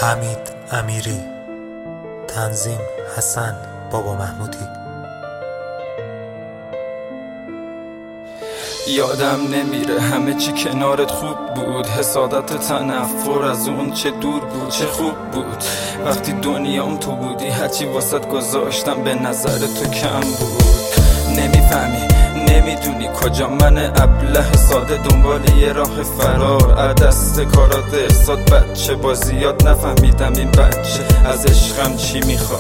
حمید امیری، تنظیم حسن بابا محمودی. یادم نمیره همه چی کنارت خوب بود، حسادت تنفر از اون چه دور بود، چه خوب بود وقتی دنیام تو بودی، هرچی واسط گذاشتم به نظر تو کم بود. نمیفهمی نمیدونی کجا من ابله ساده دنبال یه راه فرار، دست کارات ارساد بچه بازیات نفهمیدم این بچه از عشقم چی میخواد.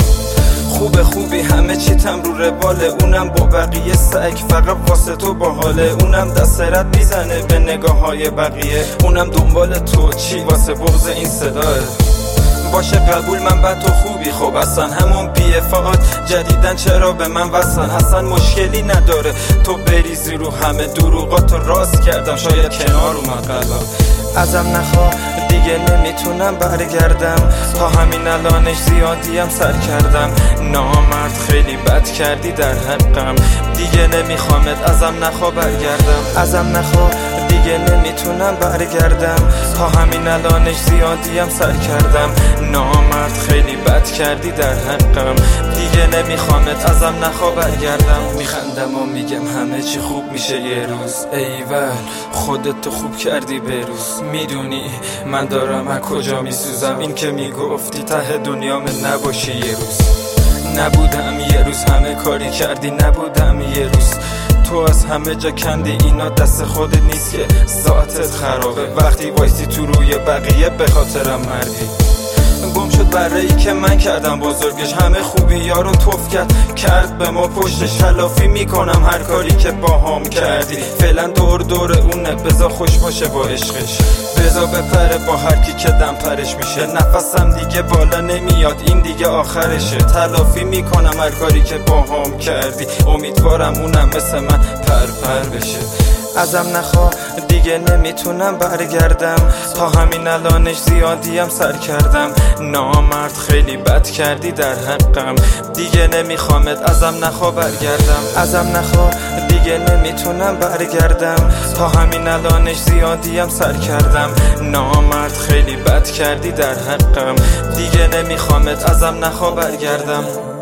خوبی همه چی تم رو رباله، اونم با بقیه سگ فقط واسه تو باحاله، اونم دست رد میزنه به نگاه های بقیه، اونم دنبال تو چی واسه بغض این صداه. باشه قبول من بد تو خوبی، خب اصلا همون بی‌افعال جدیدن چرا به من وصلن، اصلا مشکلی نداره تو بریزی رو همه دروغاتو راست کردم، شاید کنار اومد قلبم. ازم نخوا دیگه نمیتونم برگردم، تا همین الانش زیادیم سر کردم، نامرد خیلی بد کردی در حقم، دیگه نمیخوامت ازم نخوا برگردم، ازم نخوا دیگه نمیتونم برگردم، تا همین الانش زیادیم سر کردم، نامرد خیلی بد کردی در حقم، دیگه نمیخوامت ازم نخوا برگردم. میخندم و میگم همه چی خوب میشه یه روز، ایول خودت خوب کردی بروز، میدونی من دارم از کجا میسوزم، این که میگفتی ته دنیام نباشی یه روز. نبودم یه روز همه کاری کردی، نبودم یه روز تو از همه جا کندی، اینا دست خودت نیست که ساعتت خرابه، وقتی وایسی تو روی بقیه به خاطرم مردی. گم شد برایی که من کردم بزرگش، همه خوبی یارو توف کرد به ما پشتش، تلافی میکنم هر کاری که باهام کردی، فعلا دور اونه بذار خوش باشه با عشقش، بذار بپره با هر کی که دم پرش میشه، نفسم دیگه بالا نمیاد این دیگه آخرشه، تلافی میکنم هر کاری که باهام کردی، امیدوارم اونم مثل من پر بشه. ازم نخوا دیگه نمیتونم برگردم، تا همین الانش زیادیم سر کردم، نامرد خیلی بد کردی در حقم، دیگه نمیخوامت ازم نخوا برگردم، ازم نخوا دیگه نمیتونم برگردم، تا همین الانش زیادیم سر کردم، نامرد خیلی بد کردی در حقم، دیگه نمیخوامت ازم نخوا برگردم.